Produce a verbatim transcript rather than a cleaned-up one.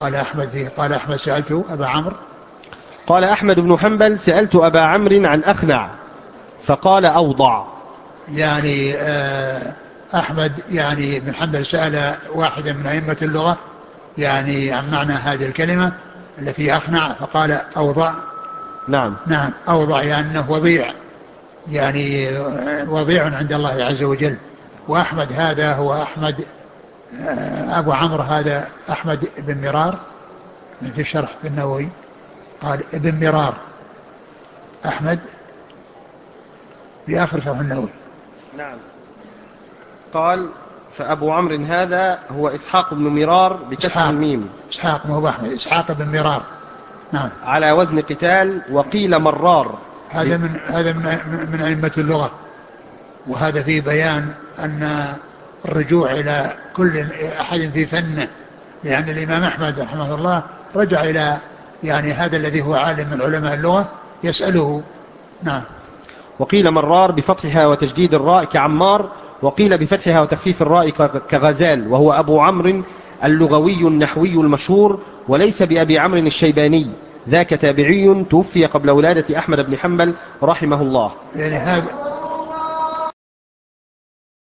قال أحمد فيه قال أحمد سألت أبا عمرو. قال أحمد بن حنبل سألت أبا عمرو عن أخنع فقال أوضع. يعني آه، أحمد يعني بن حنبل سأل واحدا من أئمة اللغة يعني عن معنى هذه الكلمة التي أخنع فقال أوضع. نعم. نعم أوضع يعني أنه وضيع، يعني وضيع عند الله عز وجل. وأحمد هذا هو أحمد آه، أبو عمرو هذا أحمد بن مرار في الشرح النووي قال ابن مرار أحمد في آخر شرح النووي. نعم. قال فأبو عمرو هذا هو إسحاق بن مرار بكسر إسحاق الميم. إسحاق مو أحمد إسحاق بن مرار. نعم. على وزن قتال وقيل مرار. هذا من هذا من من أئمة اللغة، وهذا فيه بيان أن الرجوع إلى كل أحد في فنه، لأن الإمام أحمد رحمه الله رجع إلى يعني هذا الذي هو عالم من علماء اللغة يسأله. نعم. وقيل مرار بفتحها وتجديد الراء كعمار، وقيل بفتحها وتخفيف الراء كغزال، وهو أبو عمرو اللغوي النحوي المشهور، وليس بأبي عمرو الشيباني، ذاك تابعي توفي قبل ولادة أحمد بن حنبل رحمه الله. يعني هذا